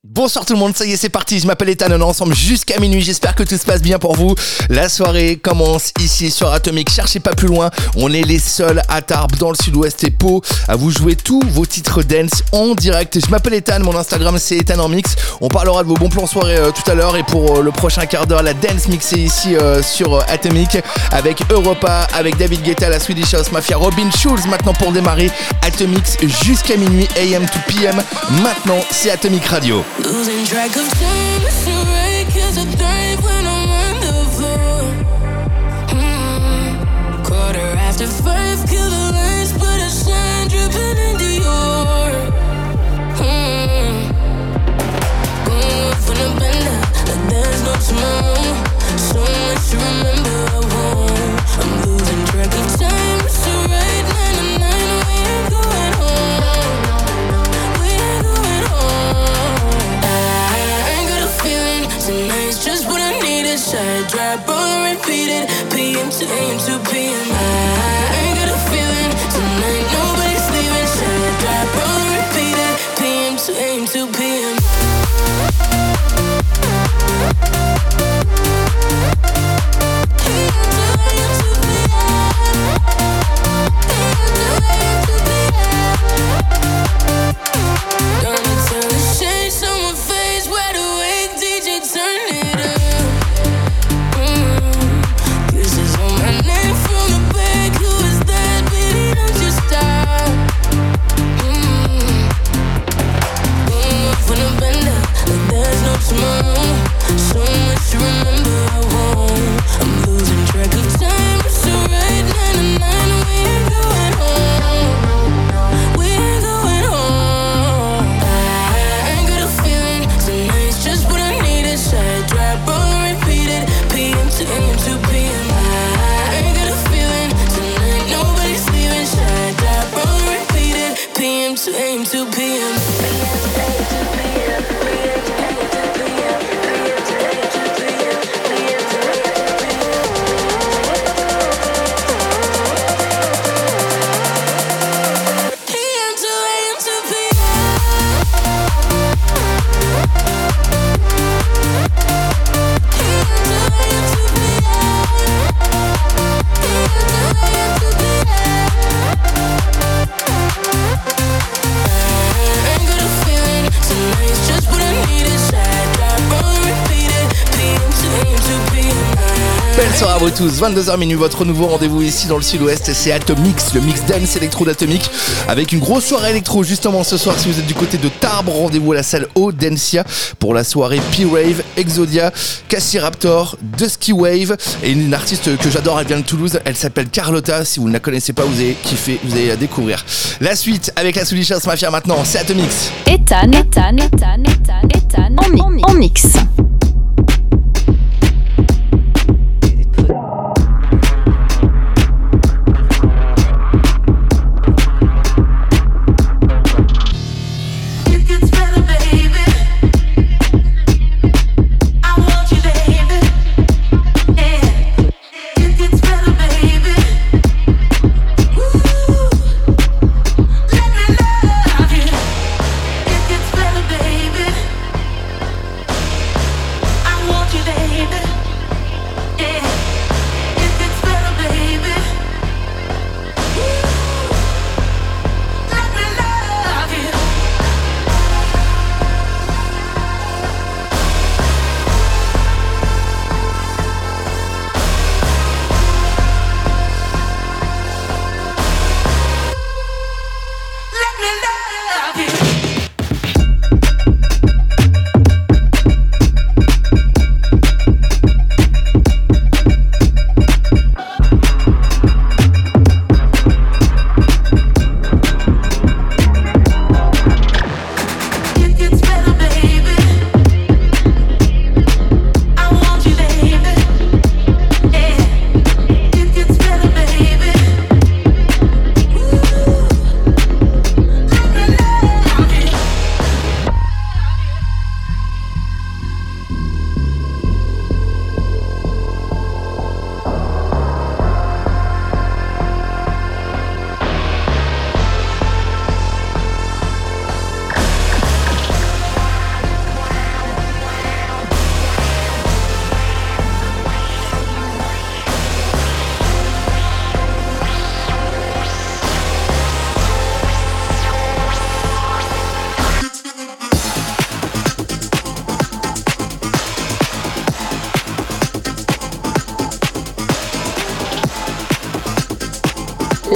Bonsoir tout le monde, ça y est c'est parti, je m'appelle Ethan, on est ensemble jusqu'à minuit, j'espère que tout se passe bien pour vous. La soirée commence ici sur Atomic, cherchez pas plus loin, on est les seuls à Tarbes dans le sud-ouest et Pau à vous jouer tous vos titres dance en direct. Je m'appelle Ethan, mon Instagram c'est Ethan en mix, on parlera de vos bons plans soirée tout à l'heure et pour le prochain quart d'heure la dance mixée ici sur Atomic avec Europa, avec David Guetta, la Swedish House Mafia, Robin Schulz maintenant pour démarrer Atomic jusqu'à minuit AM to PM, maintenant c'est Atomic Radio. Losing track of time, it's a wreck, it's a thrive when I'm on the floor. Quarter after 5, kill the lights, put a sign dripping into your going up for the bender, like there's no tomorrow. So much to remember, I won't. I'm losing track of time, it's a right 9 to 9, we ain't going home. We ain't going home. Tonight's just what I needed. Side drop, roll repeated. PM to AM to PM. I ain't got a feeling tonight. Nobody's leaving. Side drop, roll repeated. PM to AM to PM. Gonna tell the shades on my face, wide awake, DJ turn it up. Kisses on my neck from the back, who is that? Baby, don't you stop. Going up for the bender, like there's no tomorrow. So much to remember, I won't. I'm losing track of time, it's alright, 9 to 9, we ain't going home. We ain't going home. I ain't got a feeling tonight's just what I needed. Side drop, roll repeated. PM to AM to PM. I ain't got a feeling tonight. Nobody's leaving. Side drop, roll repeated. PM to AM to PM. Belle soirée à vous tous, 22h minuit, votre nouveau rendez-vous ici dans le sud-ouest, c'est Atomix, le mix dance électro d'Atomic, avec une grosse soirée électro justement ce soir si vous êtes du côté de Tarbes, rendez-vous à la salle Audencia pour la soirée P-Rave, Exodia, Cassie Raptor, Dusky Wave et une artiste que j'adore, elle vient de Toulouse, elle s'appelle Carlotta, si vous ne la connaissez pas vous allez kiffer, vous allez la découvrir. La suite avec la Swedish House Mafia maintenant, c'est Atomix. Ethan en mix. Baby,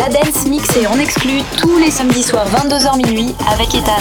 La Dance mixée en exclu tous les samedis soirs 22h minuit avec Ethan.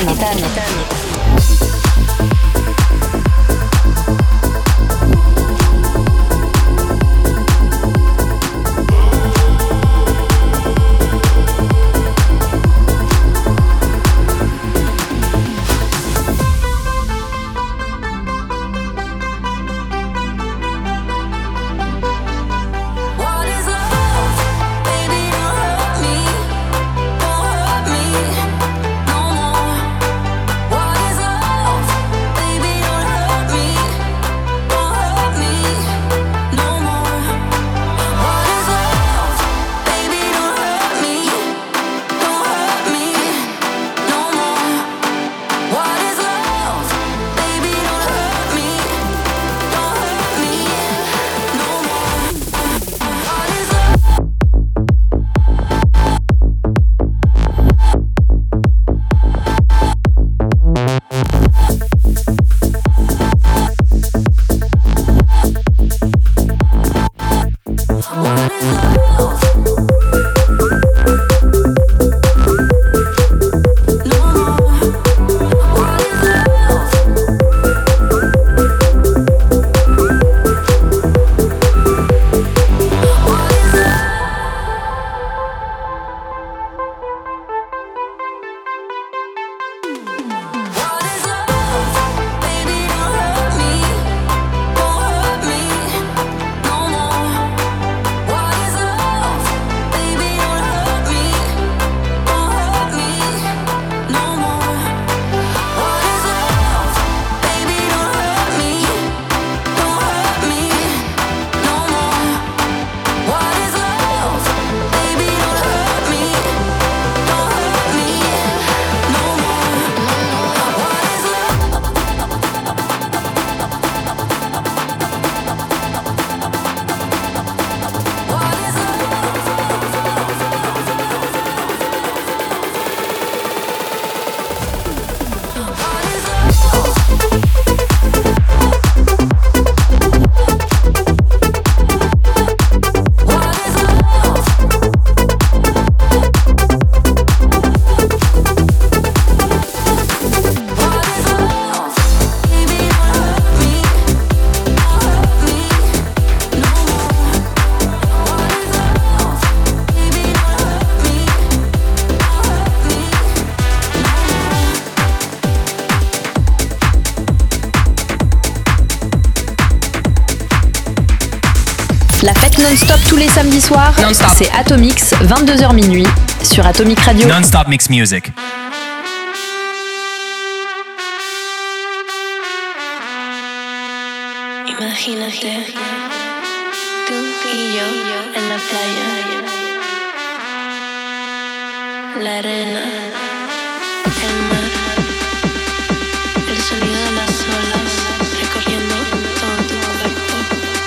La fête non-stop tous les samedis soirs, c'est Atomix, 22h minuit, sur Atomic Radio. Non-stop mix music. Imagínate, tú y yo en la playa, la arena, el mar, el sonido de las olas recorriendo todo tu cuerpo.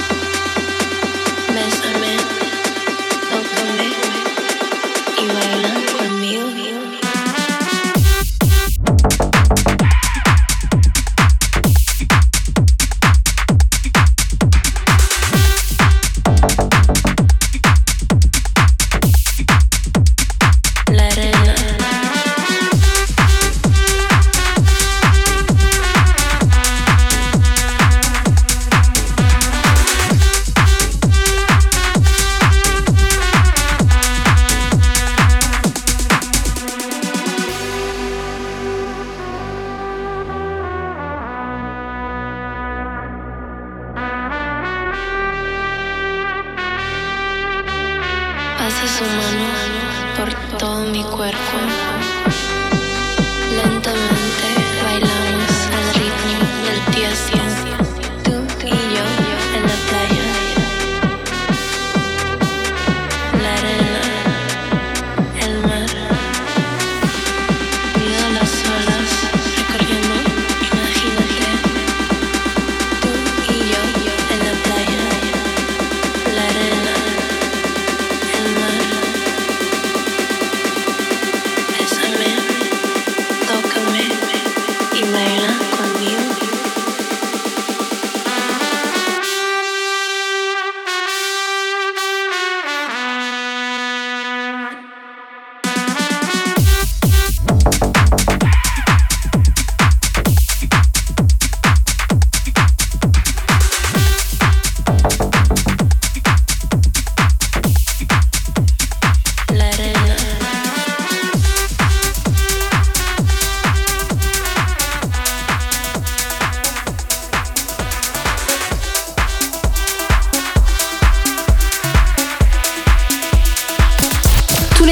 Bésame, tócame y baila conmigo. Pasa su mano por todo mi cuerpo. Lentamente bailamos al ritmo del tiesto. Tú y yo en la playa. La arena, el mar, sonido de las olas recorriendo. Imagínate. Tú y yo en la playa. La arena.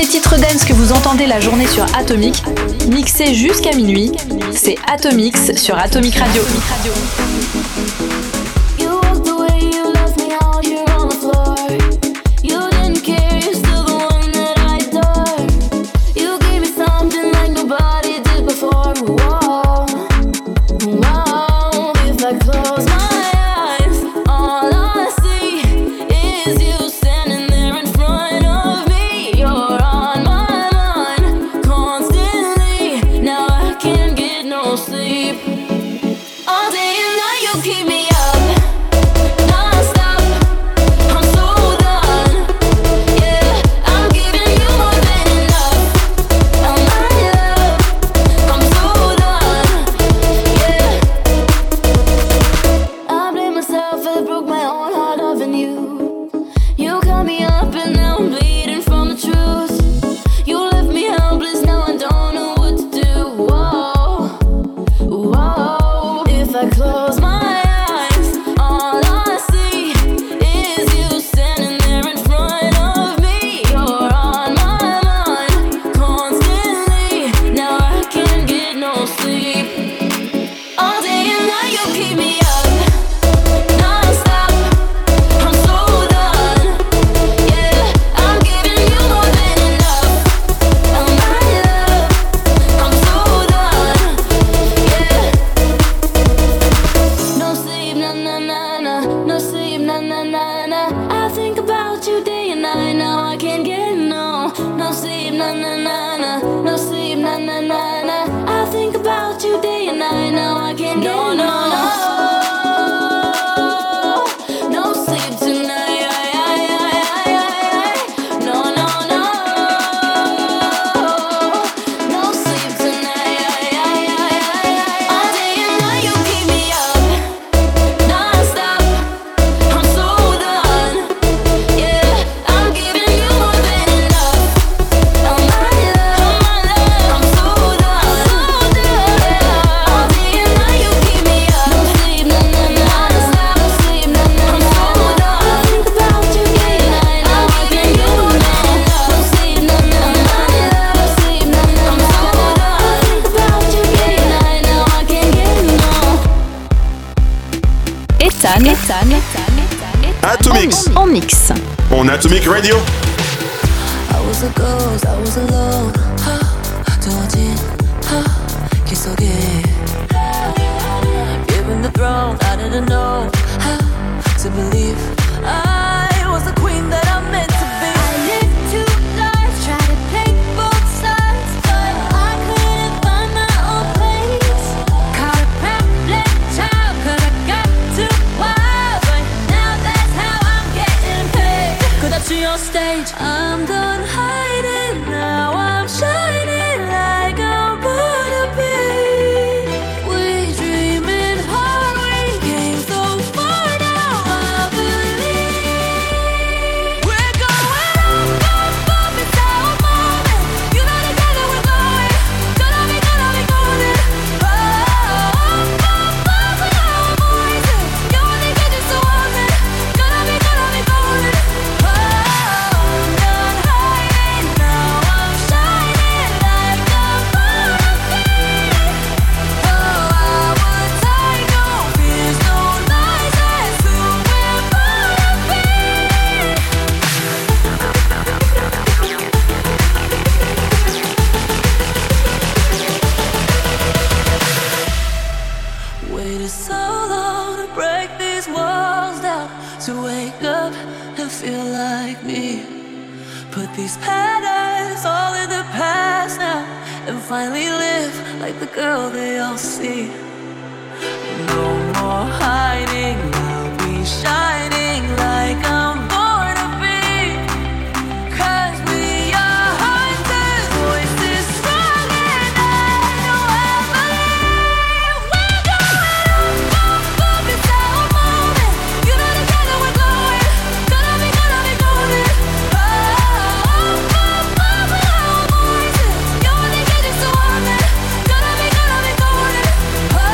les titres dance que vous entendez la journée sur Atomic, mixés jusqu'à minuit, c'est Atomix sur Atomic Radio. Atomix en mix. On Atomic Radio. I was a ghost, I was alone. 두어진 길 속에 given the throne, I didn't know how to believe I was the queen that I meant to be. I lived two lives, tried to play both sides, but I couldn't find my own place. Caught a pamphlet child, 'cause I got too wild, but now that's how I'm getting paid. 끝없이 on stage, I'm done hiding, now I'm shining like I'm born to be. We dreaming hard, we came so far, now I believe we're going up, up, it's our moment. You know together we're going, gonna be golden. Oh, up, up, up, with our voices. You only get just so often, gonna be golden. Oh, I'm done hiding, now I'm shining like I'm born to be. Oh, I would take no fears, no lies, that's who we're born to be. Waited so long to break these walls down, to wake up and feel like me. Put these patterns all in the past now, and finally live like the girl they all see. No more hiding, I'll be shining like I'm born to be. 'Cause we are hunters, voices strong, and I know I believe we're going up, up, it's our moment. You know together we're going, gonna be golden. Oh, up, up, up, with our voices. You only get just so often, gonna be golden. Oh,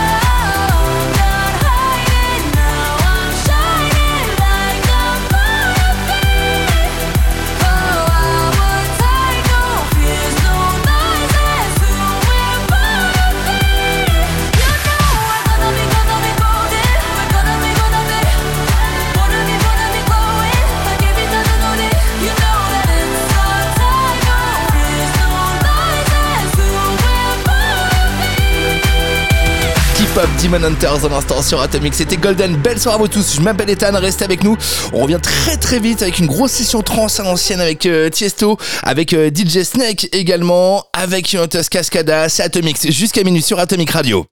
hip-hop, Demon Hunters à l'instant sur Atomic. C'était Golden. Belle soirée à vous tous. Je m'appelle Ethan, restez avec nous. On revient très très vite avec une grosse session trance à l'ancienne avec Tiesto, avec DJ Snake également, avec Yonatos Cascada. C'est Atomic jusqu'à minuit sur Atomic Radio.